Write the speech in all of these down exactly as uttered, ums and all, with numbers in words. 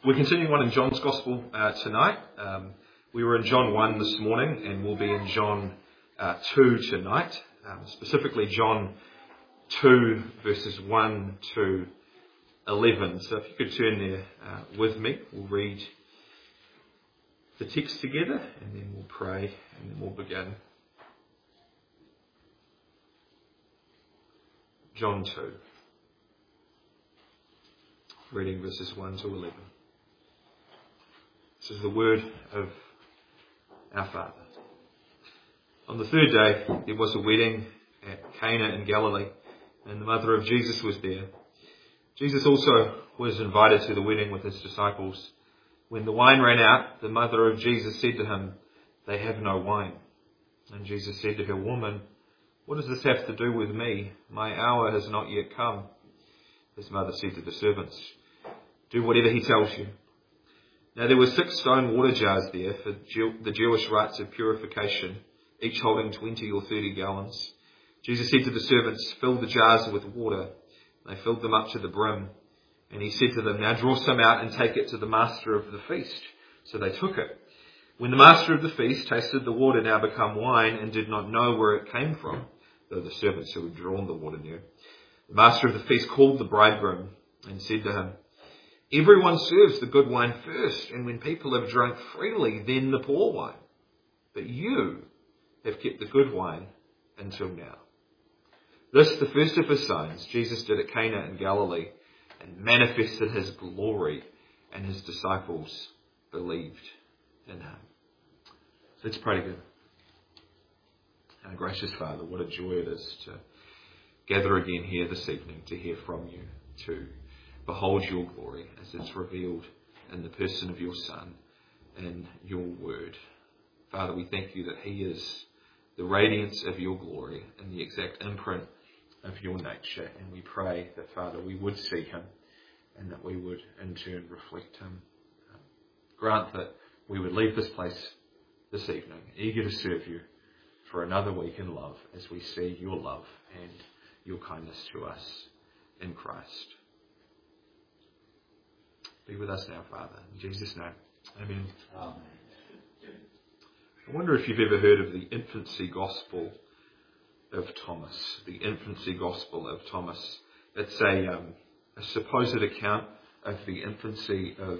We're continuing on in John's Gospel uh, tonight. Um, we were in John one this morning, and we'll be in John uh, two tonight, um, specifically John two verses one to eleven. So if you could turn there uh, with me, we'll read the text together, and then we'll pray, and then we'll begin. John two, reading verses one to eleven. This is the word of our Father. On the third day, there was a wedding at Cana in Galilee, and the mother of Jesus was there. Jesus also was invited to the wedding with his disciples. When the wine ran out, the mother of Jesus said to him, "They have no wine." And Jesus said to her, "Woman, what does this have to do with me? My hour has not yet come." His mother said to the servants, "Do whatever he tells you." Now there were six stone water jars there for the Jewish rites of purification, each holding twenty or thirty gallons. Jesus said to the servants, "Fill the jars with water." They filled them up to the brim. And he said to them, "Now draw some out and take it to the master of the feast." So they took it. When the master of the feast tasted the water now become wine and did not know where it came from, though the servants who had drawn the water knew, the master of the feast called the bridegroom and said to him, "Everyone serves the good wine first, and when people have drunk freely, then the poor wine. But you have kept the good wine until now." This, the first of his signs, Jesus did at Cana in Galilee, and manifested his glory, and his disciples believed in him. Let's pray together. Our gracious Father, what a joy it is to gather again here this evening, to hear from you, to behold your glory as it's revealed in the person of your Son and your word. Father, we thank you that he is the radiance of your glory and the exact imprint of your nature. And we pray that, Father, we would see him and that we would in turn reflect him. Um, grant that we would leave this place this evening eager to serve you for another week in love as we see your love and your kindness to us in Christ. Be with us now, Father. In Jesus' name. Amen. Amen. I wonder if you've ever heard of the infancy gospel of Thomas. The infancy gospel of Thomas. It's a, um, a supposed account of the infancy of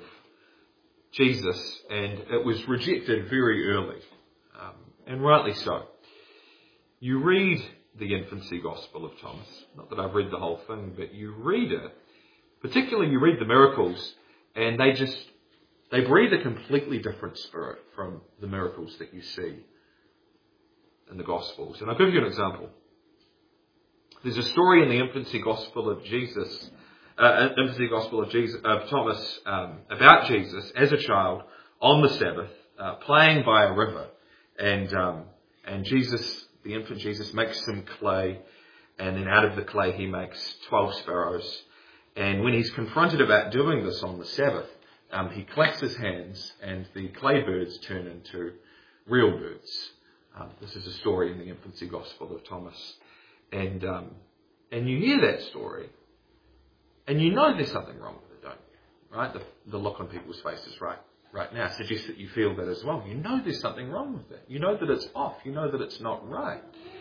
Jesus, and it was rejected very early, um, and rightly so. You read the infancy gospel of Thomas. Not that I've read the whole thing, but you read it. Particularly you read the miracles, and they just, they breathe a completely different spirit from the miracles that you see in the Gospels. And I'll give you an example. There's a story in the infancy Gospel of Jesus, uh, infancy Gospel of Jesus, of Thomas, um, about Jesus as a child on the Sabbath, uh, playing by a river. And, um, and Jesus, the infant Jesus, makes some clay, and then out of the clay he makes twelve sparrows. And when he's confronted about doing this on the Sabbath, um, he claps his hands and the clay birds turn into real birds. Um, this is a story in the infancy gospel of Thomas. And um, and you hear that story and you know there's something wrong with it, don't you? Right? The, the look on people's faces right, right now suggests that you feel that as well. You know there's something wrong with it. You know that it's off. You know that it's not right.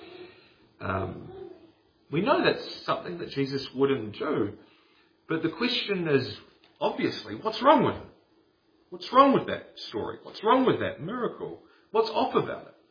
Um, we know that's something that Jesus wouldn't do. But the question is, obviously, what's wrong with it? What's wrong with that story? What's wrong with that miracle? What's off about it?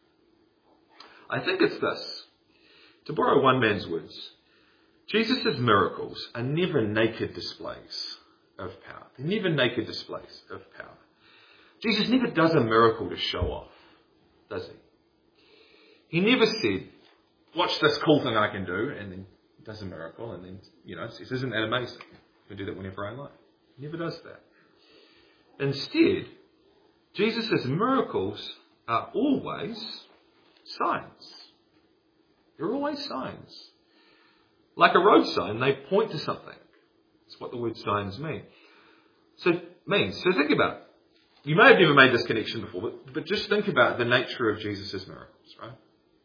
I think it's this. To borrow one man's words, Jesus' miracles are never naked displays of power. They're never naked displays of power. Jesus never does a miracle to show off, does he? He never said, "Watch this cool thing I can do," and then does a miracle, and then, you know, says, "Isn't that amazing? I can do that whenever I like." He never does that. Instead, Jesus' miracles are always signs. They're always signs. Like a road sign, they point to something. That's what the word signs mean. So means. So think about it. You may have never made this connection before, but, but just think about the nature of Jesus' miracles, right?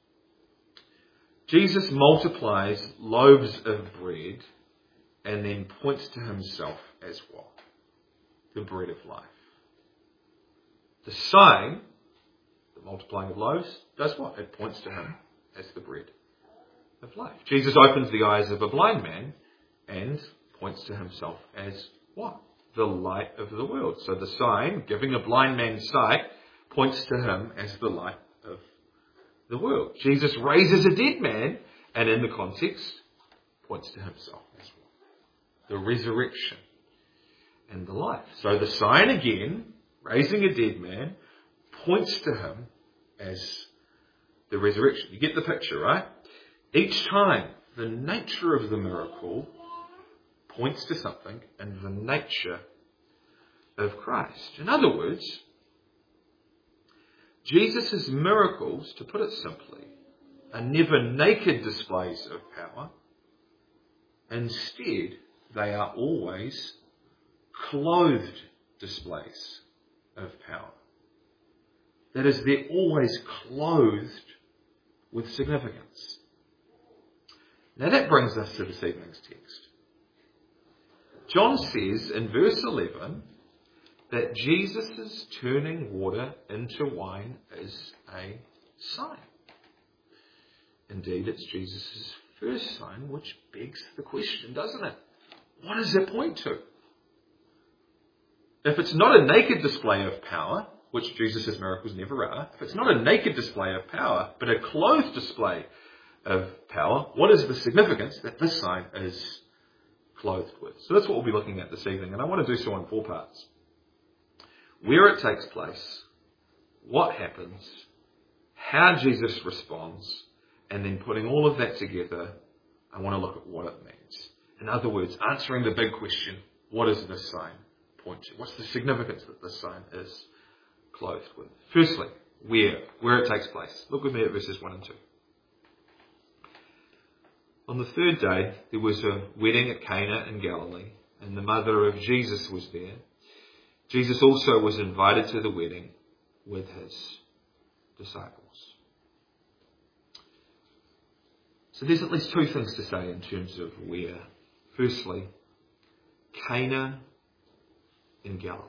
Jesus multiplies loaves of bread and then points to himself as what? the bread of life. The sign, the multiplying of loaves, does what? It points to him as the bread of life. Jesus opens the eyes of a blind man and points to himself as what? The light of the world. So the sign, giving a blind man sight, points to him as the light of the world. Jesus raises a dead man, and in the context, points to himself as well. The resurrection and the life. So the sign again, raising a dead man, points to him as the resurrection. You get the picture, right? Each time, the nature of the miracle points to something in the nature of Christ. In other words, Jesus' miracles, to put it simply, are never naked displays of power. Instead, they are always clothed displays of power. That is, they're always clothed with significance. Now that brings us to this evening's text. John says in verse eleven that Jesus' turning water into wine is a sign. Indeed, it's Jesus' first sign, which begs the question, doesn't it? What does it point to? If it's not a naked display of power, which Jesus' miracles never are, if it's not a naked display of power, but a clothed display of power, what is the significance that this sign is clothed with? So that's what we'll be looking at this evening, and I want to do so in four parts. Where it takes place, what happens, how Jesus responds, and then putting all of that together, I want to look at what it means. In other words, answering the big question, what does this sign point to? What's the significance that this sign is clothed with? Firstly, where? Where it takes place. Look with me at verses one and two. On the third day, there was a wedding at Cana in Galilee, and the mother of Jesus was there. Jesus also was invited to the wedding with his disciples. So there's at least two things to say in terms of where. Firstly, Cana in Galilee.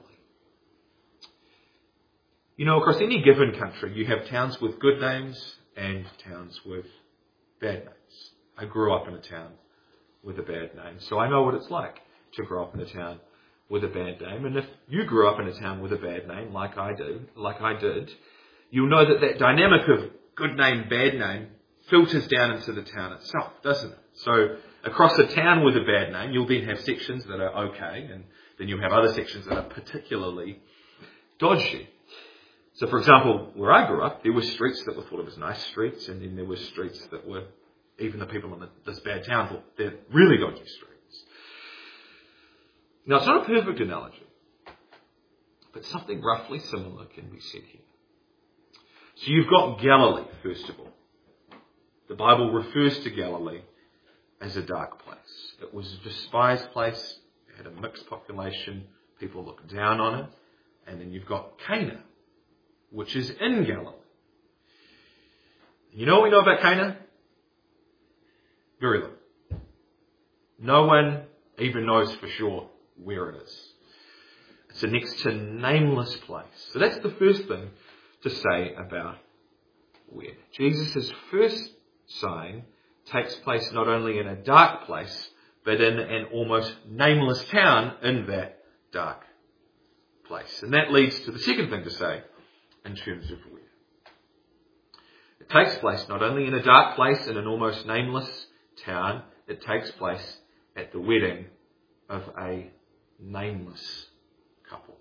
You know, across any given country, you have towns with good names and towns with bad names. I grew up in a town with a bad name, so I know what it's like to grow up in a town with a bad name. And if you grew up in a town with a bad name, like I do, like I did, you'll know that that dynamic of good name, bad name filters down into the town itself, doesn't it? So across a town with a bad name, you'll then have sections that are okay, and then you'll have other sections that are particularly dodgy. So for example, where I grew up, there were streets that were thought of as nice streets, and then there were streets that were, even the people in this bad town thought they're really dodgy streets. Now it's not a perfect analogy, but something roughly similar can be said here. So you've got Galilee, first of all. The Bible refers to Galilee as a dark place. It was a despised place. It had a mixed population. People looked down on it. And then you've got Cana, which is in Galilee. You know what we know about Cana? Very little. No one even knows for sure where it is. It's a next to nameless place. So that's the first thing to say about where. Jesus' first sign takes place not only in a dark place, but in an almost nameless town in that dark place. And that leads to the second thing to say in terms of where. It takes place not only in a dark place, in an almost nameless town, it takes place at the wedding of a nameless couple.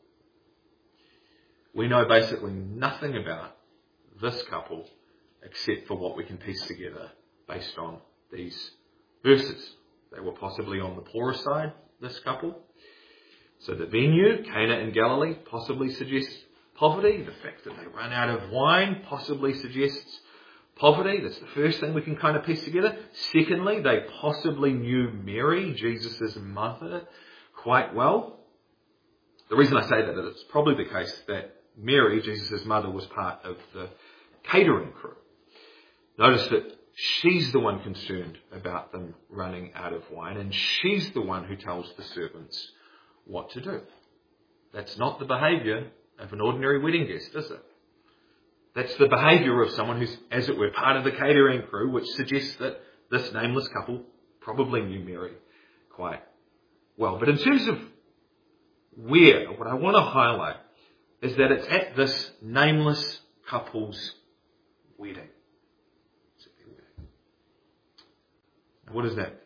We know basically nothing about this couple except for what we can piece together based on these verses. They were possibly on the poorer side, this couple. So the venue, Cana in Galilee, possibly suggests poverty. The fact that they run out of wine possibly suggests poverty. That's the first thing we can kind of piece together. Secondly, they possibly knew Mary, Jesus' mother, quite well. The reason I say that is it's probably the case that Mary, Jesus' mother, was part of the catering crew. Notice that she's the one concerned about them running out of wine, and she's the one who tells the servants what to do. That's not the behaviour of an ordinary wedding guest, is it? That's the behaviour of someone who's, as it were, part of the catering crew, which suggests that this nameless couple probably knew Mary quite well. But in terms of where, what I want to highlight is that it's at this nameless couple's wedding. It's at their wedding. What does that mean?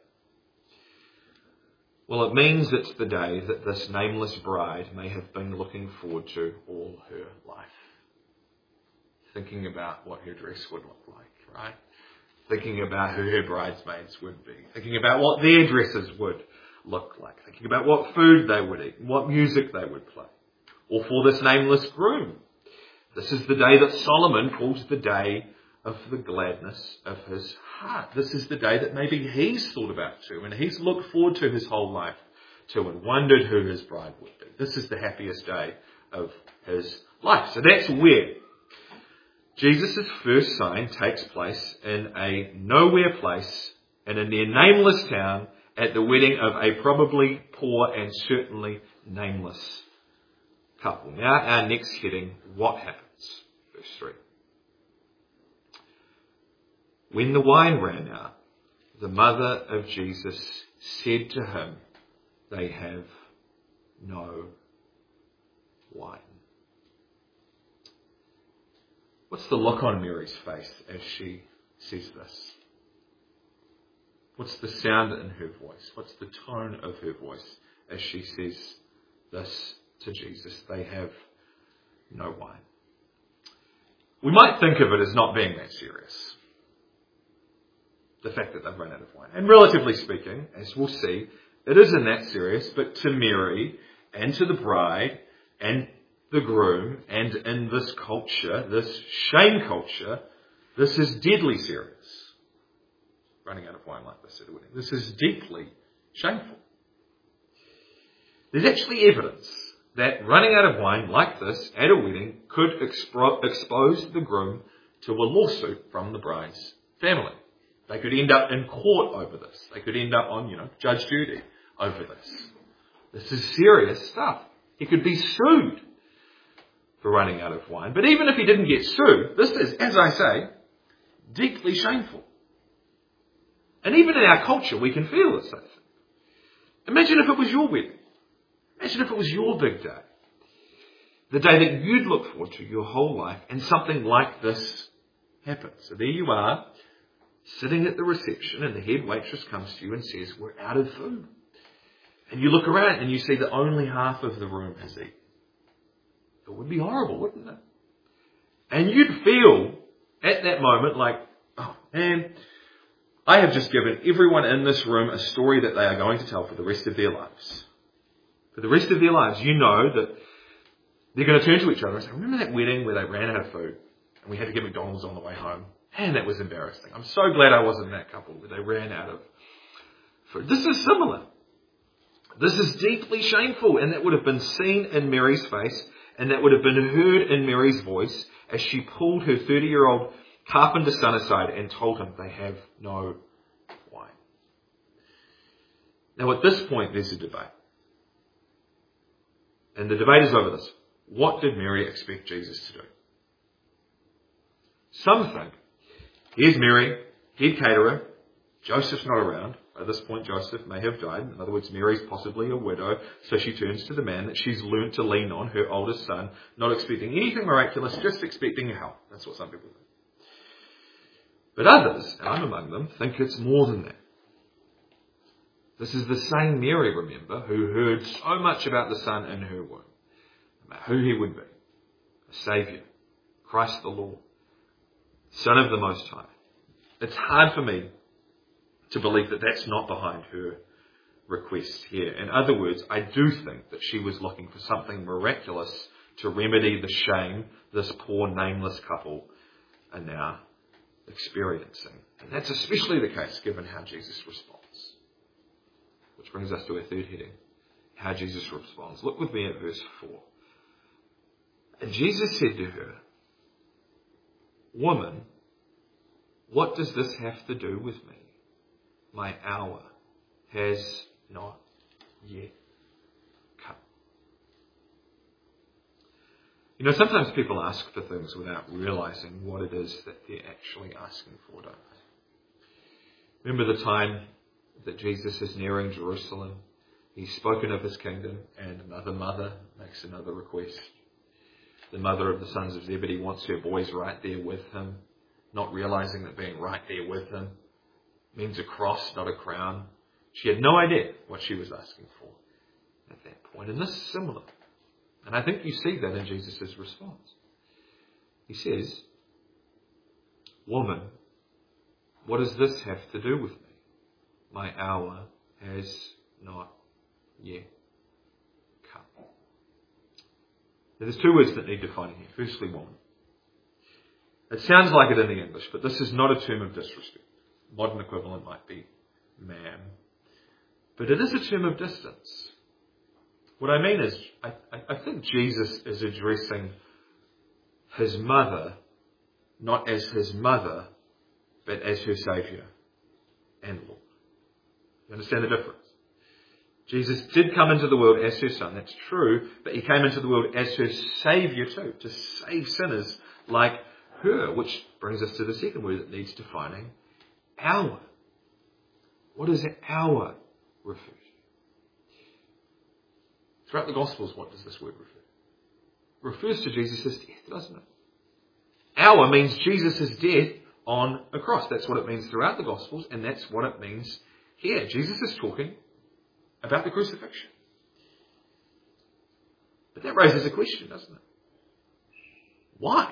Well, it means it's the day that this nameless bride may have been looking forward to all her life. Thinking about what her dress would look like, right? Thinking about who her bridesmaids would be. Thinking about what their dresses would look like. Thinking about what food they would eat, what music they would play. Or for this nameless groom. This is the day that Solomon calls the day of the gladness of his heart. This is the day that maybe he's thought about too, and he's looked forward to his whole life to, and wondered who his bride would be. This is the happiest day of his life. So that's where Jesus' first sign takes place, in a nowhere place in a near nameless town at the wedding of a probably poor and certainly nameless couple. Now our next heading, what happens? Verse three. When the wine ran out, the mother of Jesus said to him, they have no wine. What's the look on Mary's face as she says this? What's the sound in her voice? What's the tone of her voice as she says this to Jesus? They have no wine. We might think of it as not being that serious, the fact that they've run out of wine. And relatively speaking, as we'll see, it isn't that serious, but to Mary and to the bride and the groom, and in this culture, this shame culture, this is deadly serious. Running out of wine like this at a wedding. This is deeply shameful. There's actually evidence that running out of wine like this at a wedding could expo- expose the groom to a lawsuit from the bride's family. They could end up in court over this. They could end up on, you know, Judge Judy over this. This is serious stuff. He could be sued for running out of wine. But even if he didn't get sued, this is, as I say, deeply shameful. And even in our culture, we can feel this. Imagine if it was your wedding. Imagine if it was your big day. The day that you'd look forward to your whole life, and something like this happens. So there you are, sitting at the reception, and the head waitress comes to you and says, we're out of food. And you look around and you see that only half of the room has eaten. It would be horrible, wouldn't it? And you'd feel at that moment like, oh man, I have just given everyone in this room a story that they are going to tell for the rest of their lives. For the rest of their lives, you know that they're going to turn to each other and say, remember that wedding where they ran out of food and we had to get McDonald's on the way home? Man, that was embarrassing. I'm so glad I wasn't that couple where they ran out of food. This is similar. This is deeply shameful, and that would have been seen in Mary's face, and that would have been heard in Mary's voice as she pulled her thirty-year-old carpenter son aside and told him they have no wine. Now at this point there's a debate. And the debate is over this. What did Mary expect Jesus to do? Some think, here's Mary, head caterer, Joseph's not around. By this point, Joseph may have died. In other words, Mary's possibly a widow, so she turns to the man that she's learnt to lean on, her oldest son, not expecting anything miraculous, just expecting help. That's what some people think. But others, and I'm among them, think it's more than that. This is the same Mary, remember, who heard so much about the Son in her womb, about who he would be, a Saviour, Christ the Lord, Son of the Most High. It's hard for me to believe that that's not behind her request here. In other words, I do think that she was looking for something miraculous to remedy the shame this poor nameless couple are now experiencing. And that's especially the case given how Jesus responds. Which brings us to our third heading, how Jesus responds. Look with me at verse four. And Jesus said to her, Woman, what does this have to do with me? My hour has not yet come. You know, sometimes people ask for things without realizing what it is that they're actually asking for, don't they? Remember the time that Jesus is nearing Jerusalem? He's spoken of his kingdom, and another mother makes another request. The mother of the sons of Zebedee wants her boys right there with him, not realizing that being right there with him means a cross, not a crown. She had no idea what she was asking for at that point. And this is similar. And I think you see that in Jesus' response. He says, "Woman, what does this have to do with me? My hour has not yet come." Now, there's two words that need defining here. Firstly, woman. It sounds like it in the English, but this is not a term of disrespect. Modern equivalent might be ma'am. But it is a term of distance. What I mean is, I, I think Jesus is addressing his mother, not as his mother, but as her Saviour and Lord. You understand the difference? Jesus did come into the world as her son, that's true, but he came into the world as her Saviour too, to save sinners like her, which brings us to the second word that needs defining, hour. What does hour refer to? Throughout the Gospels, what does this word refer to? It refers to Jesus' death, doesn't it? Hour means Jesus' death on a cross. That's what it means throughout the Gospels, and that's what it means here. Jesus is talking about the crucifixion. But that raises a question, doesn't it? Why?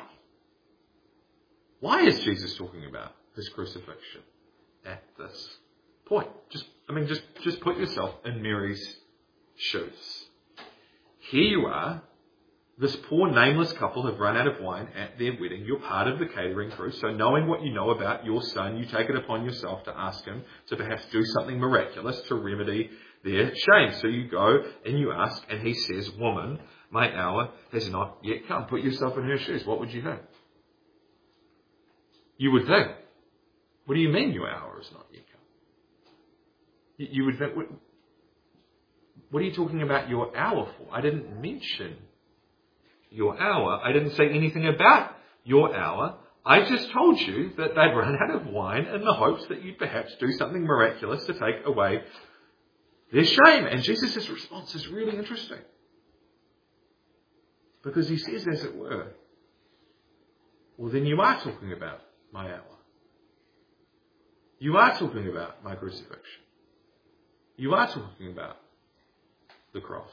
Why is Jesus talking about his crucifixion at this point? Just, I mean, just, just put yourself in Mary's shoes. Here you are. This poor nameless couple have run out of wine at their wedding. You're part of the catering crew. So knowing what you know about your son, you take it upon yourself to ask him to perhaps do something miraculous to remedy their shame. So you go and you ask, and he says, "Woman, my hour has not yet come." Put yourself in her shoes. What would you think? You would think, what do you mean your hour has not yet come? You would think, what, what are you talking about your hour for? I didn't mention your hour. I didn't say anything about your hour. I just told you that they'd run out of wine in the hopes that you'd perhaps do something miraculous to take away their shame. And Jesus' response is really interesting. Because he says, as it were, well, then you are talking about my hour. You are talking about my crucifixion. You are talking about the cross.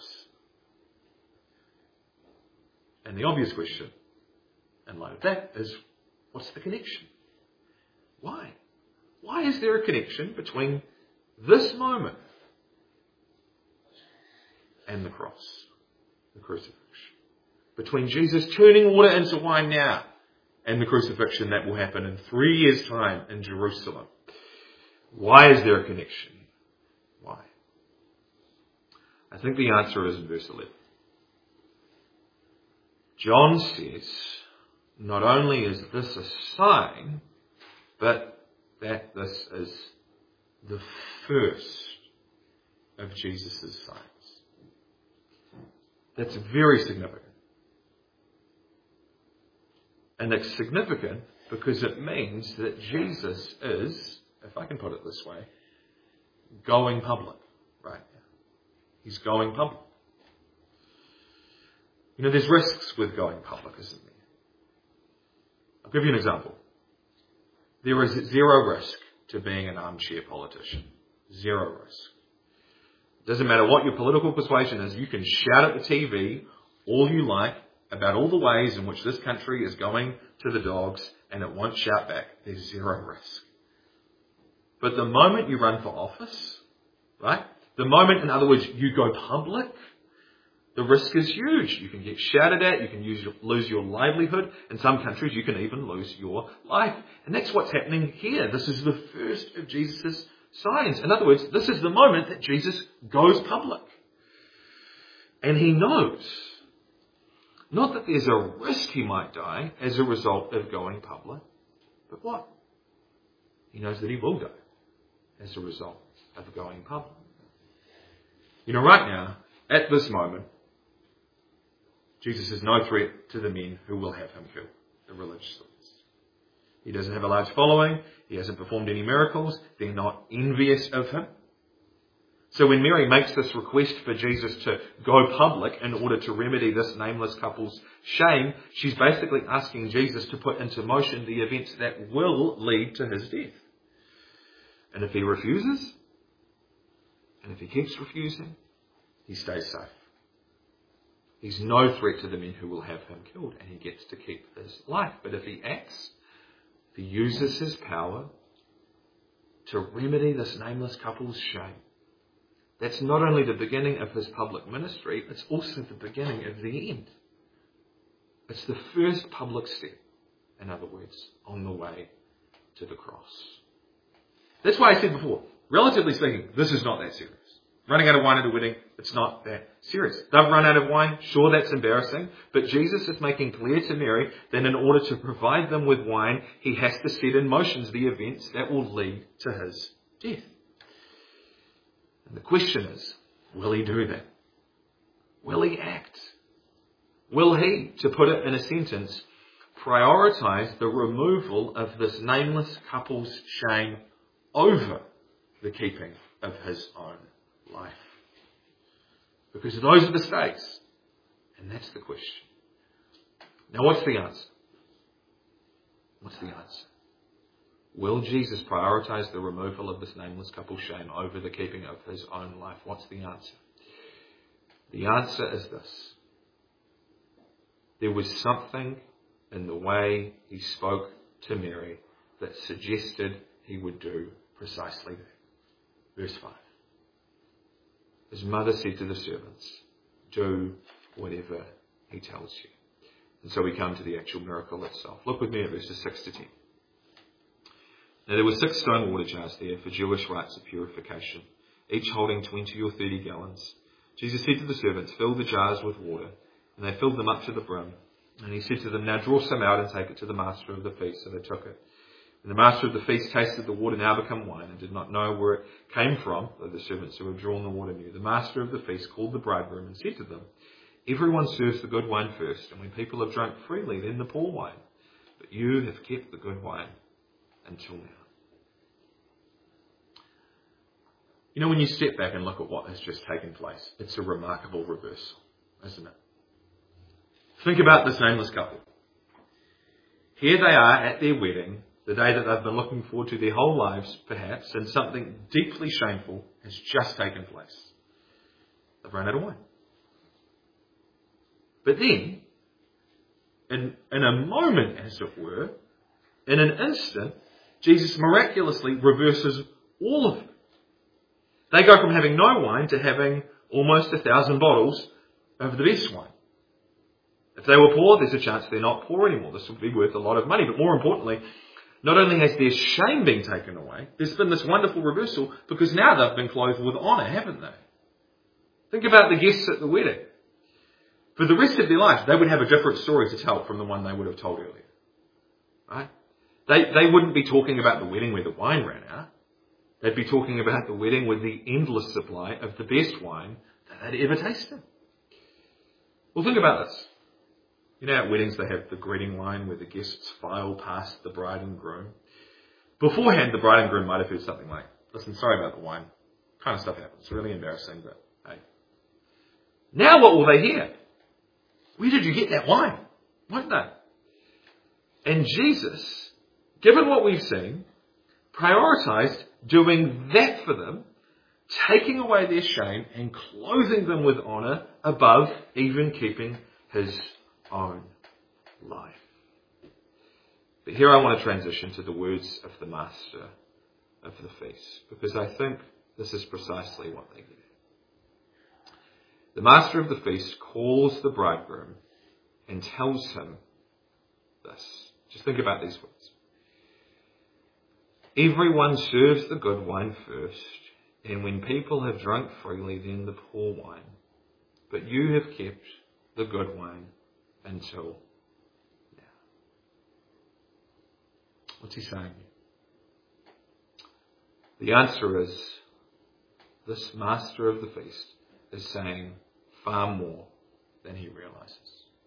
And the obvious question in light of that is, what's the connection? Why? Why is there a connection between this moment and the cross, the crucifixion? Between Jesus turning water into wine now and the crucifixion that will happen in three years' time in Jerusalem. Why is there a connection? Why? I think the answer is in verse eleven. John says, not only is this a sign, but that this is the first of Jesus' signs. That's very significant. And it's significant because it means that Jesus is, if I can put it this way, going public right now. He's going public. You know, there's risks with going public, isn't there? I'll give you an example. There is zero risk to being an armchair politician. Zero risk. It doesn't matter what your political persuasion is. You can shout at the T V all you like about all the ways in which this country is going to the dogs, and it won't shout back. There's zero risk. But the moment you run for office, right? The moment, in other words, you go public, the risk is huge. You can get shouted at, you can use your, lose your livelihood. In some countries, you can even lose your life. And that's what's happening here. This is the first of Jesus' signs. In other words, this is the moment that Jesus goes public. And he knows, not that there's a risk he might die as a result of going public, but what? He knows that he will die as a result of going public. You know, right now, at this moment, Jesus is no threat to the men who will have him killed, the religious leaders. He doesn't have a large following. He hasn't performed any miracles. They're not envious of him. So when Mary makes this request for Jesus to go public in order to remedy this nameless couple's shame, she's basically asking Jesus to put into motion the events that will lead to his death. And if he refuses, and if he keeps refusing, he stays safe. He's no threat to the men who will have him killed, and he gets to keep his life. But if he acts, if he uses his power to remedy this nameless couple's shame, that's not only the beginning of his public ministry, it's also the beginning of the end. It's the first public step, in other words, on the way to the cross. That's why I said before, relatively speaking, this is not that serious. Running out of wine at a wedding, it's not that serious. They've run out of wine, sure, that's embarrassing, but Jesus is making clear to Mary that in order to provide them with wine, he has to set in motion the events that will lead to his death. And the question is, will he do that? Will he act? Will he, to put it in a sentence, prioritize the removal of this nameless couple's shame over the keeping of his own life? Because those are the stakes. And that's the question. Now what's the answer? What's the answer? Will Jesus prioritize the removal of this nameless couple's shame over the keeping of his own life? What's the answer? The answer is this. There was something in the way he spoke to Mary that suggested he would do precisely that. Verse five. His mother said to the servants, do whatever he tells you. And so we come to the actual miracle itself. Look with me at verses six to ten. Now there were six stone water jars there for Jewish rites of purification, each holding twenty or thirty gallons. Jesus said to the servants, fill the jars with water, and they filled them up to the brim. And he said to them, now draw some out and take it to the master of the feast. So they took it. And the master of the feast tasted the water now become wine and did not know where it came from, though the servants who had drawn the water knew. The master of the feast called the bridegroom and said to them, everyone serves the good wine first, and when people have drunk freely, then the poor wine. But you have kept the good wine until now. You know, when you step back and look at what has just taken place, it's a remarkable reversal, isn't it? Think about this nameless couple. Here they are at their wedding, the day that they've been looking forward to their whole lives, perhaps, and something deeply shameful has just taken place. They've run out of wine. But then, in, in a moment, as it were, in an instant, Jesus miraculously reverses all of it. They go from having no wine to having almost a thousand bottles of the best wine. If they were poor, there's a chance they're not poor anymore. This would be worth a lot of money. But more importantly, not only has their shame been taken away, there's been this wonderful reversal because now they've been clothed with honour, haven't they? Think about the guests at the wedding. For the rest of their lives, they would have a different story to tell from the one they would have told earlier. Right? They, they wouldn't be talking about the wedding where the wine ran out. They'd be talking about the wedding with the endless supply of the best wine that they'd ever tasted. Well, think about this. You know, at weddings they have the greeting line where the guests file past the bride and groom. Beforehand, the bride and groom might have heard something like, listen, sorry about the wine. Kind of stuff happens. It's really embarrassing, but hey. Now what will they hear? Where did you get that wine? Won't they? And Jesus, given what we've seen, prioritized doing that for them, taking away their shame and clothing them with honour above even keeping his own life. But here I want to transition to the words of the master of the feast, because I think this is precisely what they get. The master of the feast calls the bridegroom and tells him this. Just think about these words. Everyone serves the good wine first, and when people have drunk freely, then the poor wine. But you have kept the good wine until now. What's he saying? The answer is, this master of the feast is saying far more than he realizes.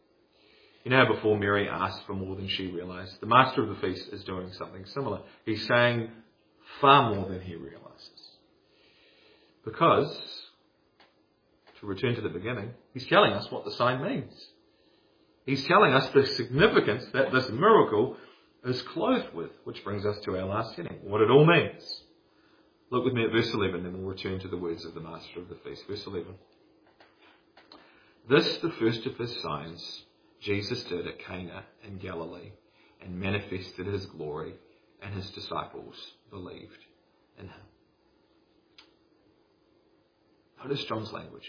You know, before Mary asked for more than she realised, the master of the feast is doing something similar. He's saying far more than he realises. Because, to return to the beginning, he's telling us what the sign means. He's telling us the significance that this miracle is clothed with, which brings us to our last heading, what it all means. Look with me at verse eleven, then we'll return to the words of the master of the feast. Verse eleven. This, the first of his signs, Jesus did at Cana in Galilee, and manifested his glory, and his disciples believed in him. Notice John's language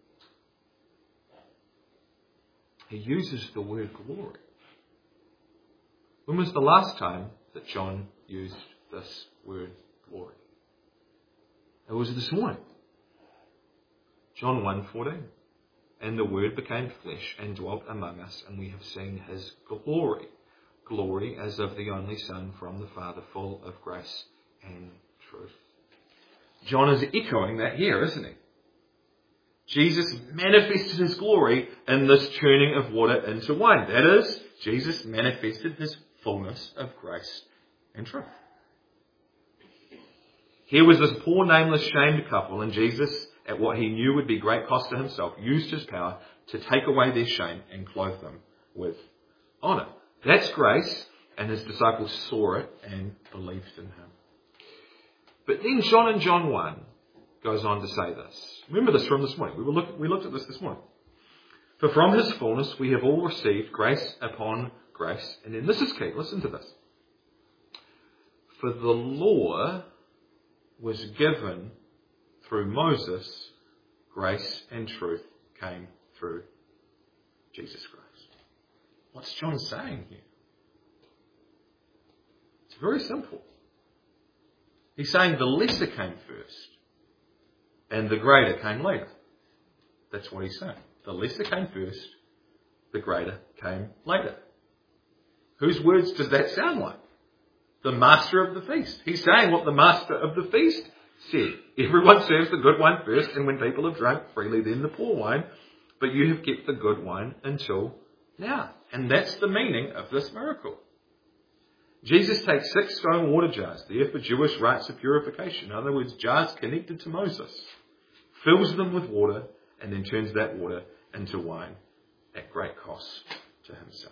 here. He uses the word glory. When was the last time that John used this word glory? It was this morning. John one fourteen. And the Word became flesh and dwelt among us, and we have seen his glory. Glory as of the only Son from the Father, full of grace and truth. John is echoing that here, isn't he? Jesus manifested his glory in this turning of water into wine. That is, Jesus manifested his fullness of grace and truth. Here was this poor, nameless, shamed couple, and Jesus, at what he knew would be great cost to himself, used his power to take away their shame and clothe them with honour. That's grace, and his disciples saw it and believed in him. But then John in John one goes on to say this. Remember this from this morning. We, were look, we looked at this this morning. For from his fullness we have all received grace upon grace. And then this is key. Listen to this. For the law was given through Moses, grace and truth came through Jesus Christ. What's John saying here? It's very simple. He's saying the lesser came first and the greater came later. That's what he's saying. The lesser came first, the greater came later. Whose words does that sound like? The master of the feast. He's saying what the master of the feast said. Everyone serves the good wine first, and when people have drunk freely, then the poor wine. But you have kept the good wine until now. And that's the meaning of this miracle. Jesus takes six stone water jars, there for Jewish rites of purification. In other words, jars connected to Moses. Fills them with water, and then turns that water into wine at great cost to himself.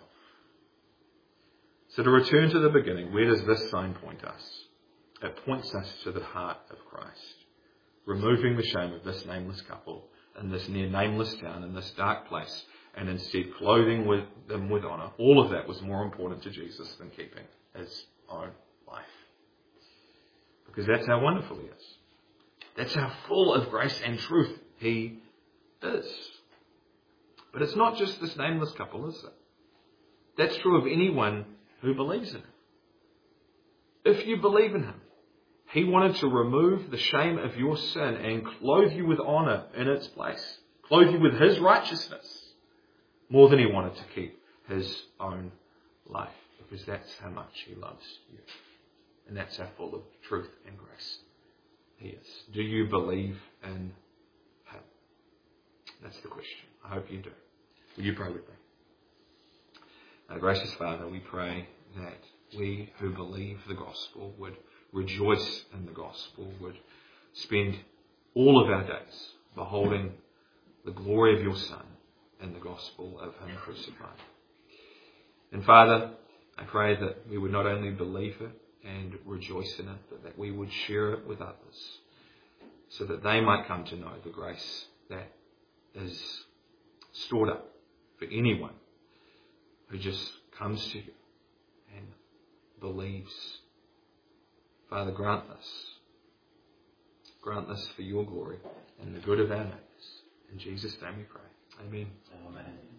So to return to the beginning, where does this sign point us? It points us to the heart of Christ, removing the shame of this nameless couple in this near nameless town, in this dark place, and instead clothing with them with honour. All of that was more important to Jesus than keeping his own life. Because that's how wonderful he is. That's how full of grace and truth he is. But it's not just this nameless couple, is it? That's true of anyone who believes in him. If you believe in him, he wanted to remove the shame of your sin and clothe you with honour in its place. Clothe you with his righteousness more than he wanted to keep his own life. Because that's how much he loves you. And that's how full of truth and grace he is. Do you believe in him? That's the question. I hope you do. Will you pray with me? Our gracious Father, we pray that we who believe the gospel would rejoice in the gospel, would spend all of our days beholding the glory of your Son and the gospel of him crucified. And Father, I pray that we would not only believe it and rejoice in it, but that we would share it with others so that they might come to know the grace that is stored up for anyone who just comes to you and believes. Father, grant this. Grant this for your glory and the good of our neighbours. In Jesus' name we pray. Amen. Amen.